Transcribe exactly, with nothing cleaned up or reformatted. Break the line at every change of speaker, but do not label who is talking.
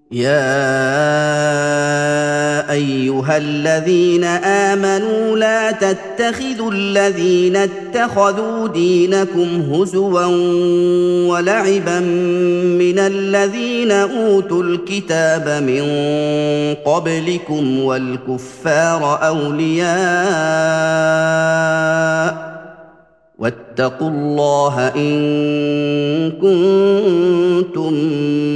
يا ايها الذين امنوا لا تتخذوا الذين اتخذوا دينكم هزوا ولعبا من الذين اوتوا الكتاب من قبلكم والكفار اولياء واتقوا الله ان كنتم